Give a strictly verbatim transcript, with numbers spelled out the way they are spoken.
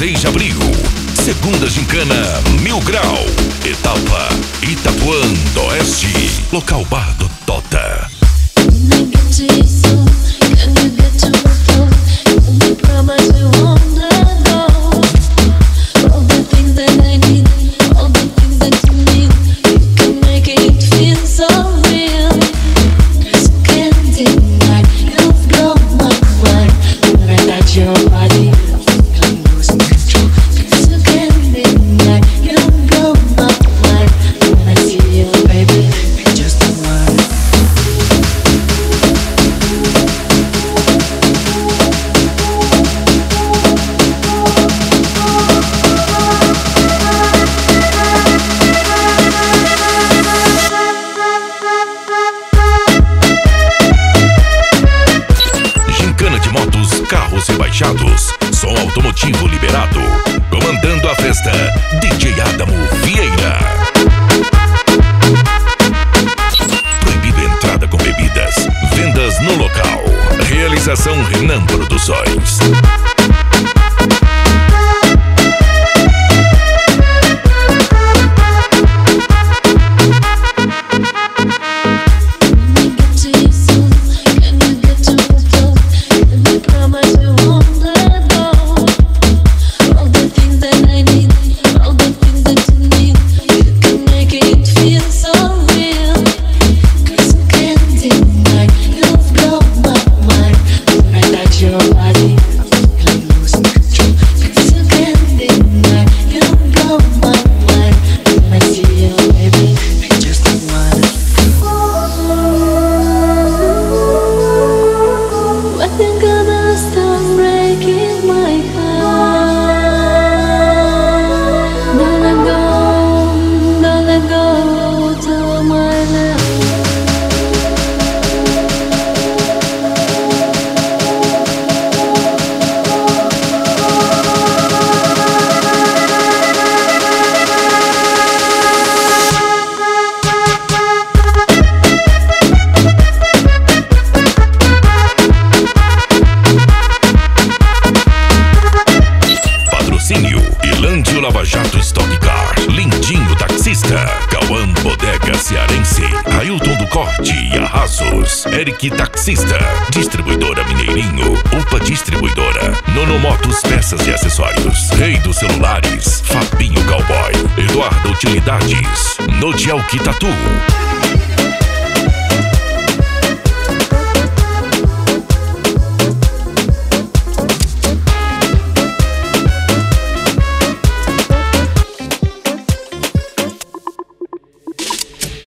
seis de abril, segunda gincana Mil Grau, etapa Itapuã do Oeste, local Bar do Tota. Carros rebaixados, som automotivo liberado. Comandando a festa, D J Adamo Vieira. Proibido entrada com bebidas. Vendas no local. Realização Renan Produções. Ilândio Lava Jato Stock Car, Lindinho Taxista, Cauã Bodega Cearense, Ailton do Corte e Arrasos, Eric Taxista, Distribuidora Mineirinho, Upa Distribuidora, Nonomotos Peças e Acessórios, Rei dos Celulares, Fabinho Cowboy, Eduardo Utilidades, Nodial Quitatu.